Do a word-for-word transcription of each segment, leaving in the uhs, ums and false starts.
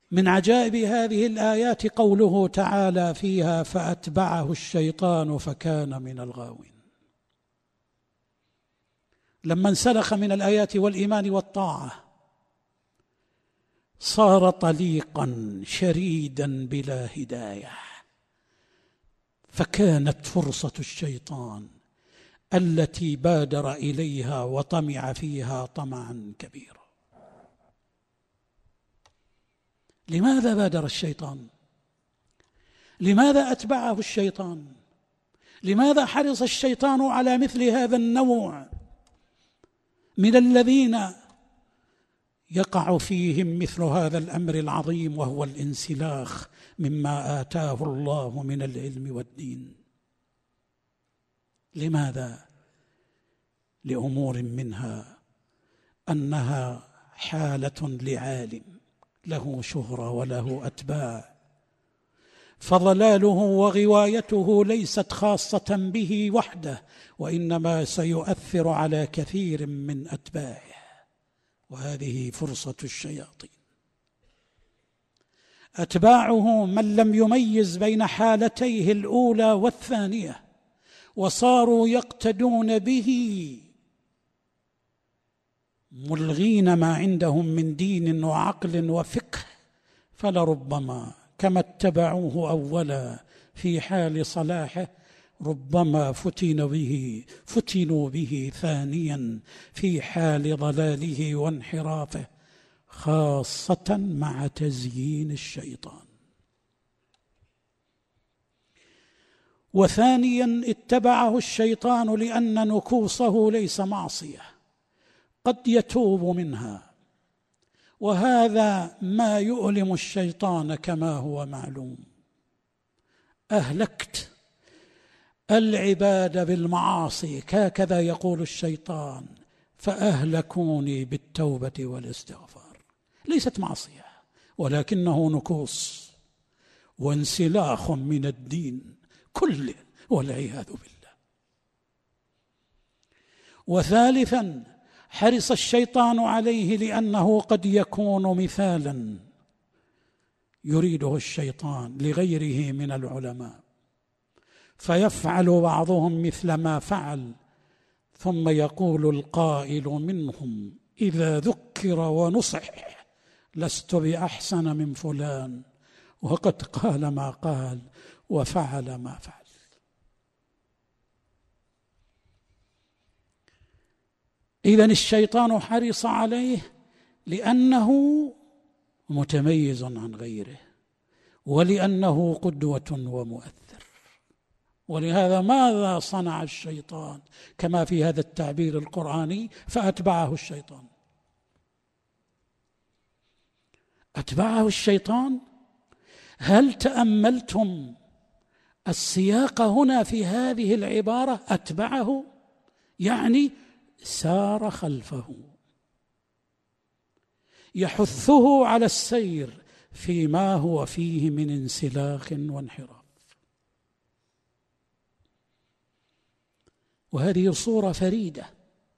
من عجائب هذه الآيات قوله تعالى فيها: فأتبعه الشيطان فكان من الغاوين. لما انسلخ من الآيات والإيمان والطاعة صار طليقا شريدا بلا هداية، فكانت فرصة الشيطان التي بادر إليها وطمع فيها طمعا كبيرا. لماذا بادر الشيطان؟ لماذا أتبعه الشيطان؟ لماذا حرص الشيطان على مثل هذا النوع من الذين يقع فيهم مثل هذا الأمر العظيم، وهو الانسلاخ مما آتاه الله من العلم والدين؟ لماذا؟ لأمور منها أنها حالة لعالم له شهرة وله أتباع، فضلاله وغوايته ليست خاصة به وحده، وإنما سيؤثر على كثير من أتباعه، وهذه فرصة الشياطين. أتباعه من لم يميز بين حالتيه الأولى والثانية وصاروا يقتدون به ملغين ما عندهم من دين وعقل وفقه، فلربما كما اتبعوه أولا في حال صلاحه ربما فتن به فتنوا به ثانيا في حال ضلاله وانحرافه، خاصة مع تزيين الشيطان. وثانيا اتبعه الشيطان لأن نكوصه ليس معصية، قد يتوب منها، وهذا ما يؤلم الشيطان كما هو معلوم. أهلكت العباد بالمعاصي، هكذا يقول الشيطان، فأهلكوني بالتوبة والاستغفار. ليست معصية ولكنه نكوص وانسلاخ من الدين كله والعياذ بالله. وثالثا حرص الشيطان عليه لأنه قد يكون مثالا يريده الشيطان لغيره من العلماء، فيفعل بعضهم مثل ما فعل، ثم يقول القائل منهم إذا ذكر ونصح لست بأحسن من فلان، وقد قال ما قال وفعل ما فعل. إذن الشيطان حرص عليه لأنه متميز عن غيره، ولأنه قدوة ومؤثر. ولهذا ماذا صنع الشيطان كما في هذا التعبير القرآني؟ فأتبعه الشيطان. أتبعه الشيطان. هل تأملتم السياق هنا في هذه العبارة؟ أتبعه يعني سار خلفه، يحثه على السير فيما هو فيه من انسلاخ وانحراف. وهذه صورة فريدة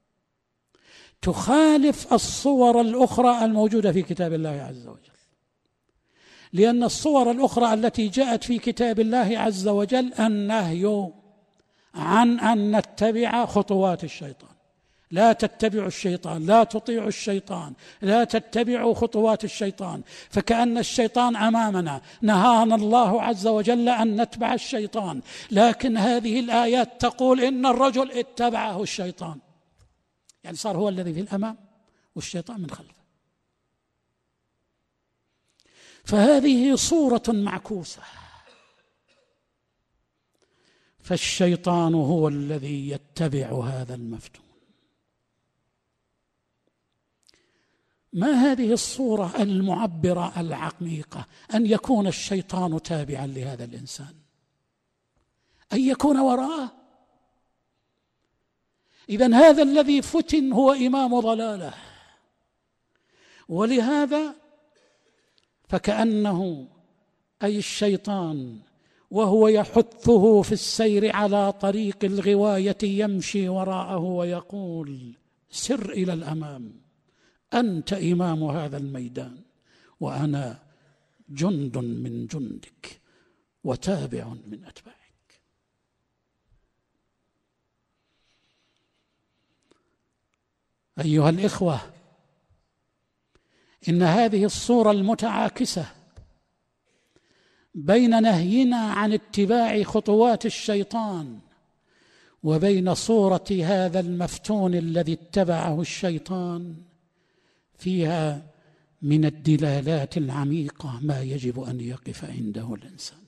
تخالف الصور الأخرى الموجودة في كتاب الله عز وجل، لأن الصور الأخرى التي جاءت في كتاب الله عز وجل النهي عن أن نتبع خطوات الشيطان. لا تتبعوا الشيطان، لا تطيعوا الشيطان، لا تتبعوا خطوات الشيطان، فكأن الشيطان أمامنا، نهانا الله عز وجل أن نتبع الشيطان. لكن هذه الآيات تقول إن الرجل اتبعه الشيطان، يعني صار هو الذي في الأمام والشيطان من خلفه. فهذه صورة معكوسة، فالشيطان هو الذي يتبع هذا المفتون. ما هذه الصورة المعبرة العميقة أن يكون الشيطان تابعا لهذا الإنسان، أن يكون وراءه؟ إذن هذا الذي فتن هو إمام ضلاله، ولهذا فكأنه أي الشيطان وهو يحثه في السير على طريق الغواية يمشي وراءه ويقول سر إلى الأمام، أنت إمام هذا الميدان وأنا جند من جندك وتابع من أتباعك. أيها الإخوة، إن هذه الصورة المتعاكسة بين نهينا عن اتباع خطوات الشيطان وبين صورة هذا المفتون الذي اتبعه الشيطان فيها من الدلالات العميقة ما يجب أن يقف عنده الإنسان.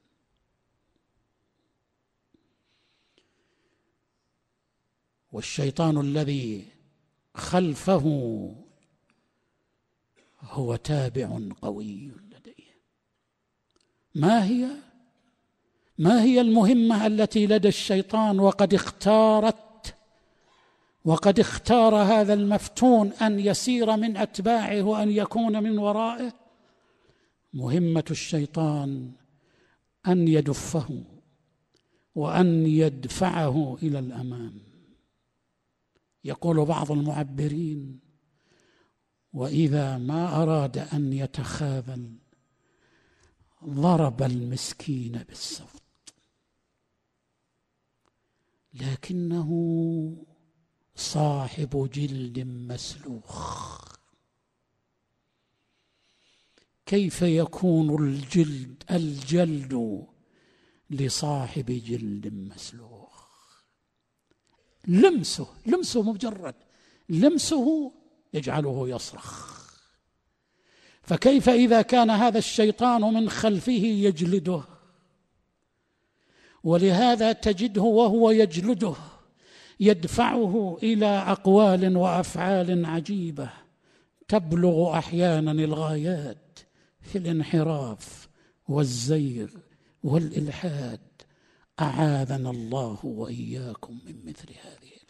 والشيطان الذي خلفه هو تابع قوي لديه. ما هي ما هي المهمة التي لدى الشيطان وقد اختارت وقد اختار هذا المفتون أن يسير من أتباعه وأن يكون من ورائه؟ مهمة الشيطان أن يدفه وأن يدفعه إلى الأمام. يقول بعض المعبرين: وإذا ما أراد أن يتخاذل ضرب المسكين بالسوط، لكنه صاحب جلد مسلوخ. كيف يكون الجلد الجلد لصاحب جلد مسلوخ؟ لمسه لمسه مجرد لمسه يجعله يصرخ. فكيف إذا كان هذا الشيطان من خلفه يجلده؟ ولهذا تجده وهو يجلده يدفعه إلى أقوال وأفعال عجيبة تبلغ أحيانا الغايات في الانحراف والزيغ والإلحاد. أعاذنا الله وإياكم من مثل هذه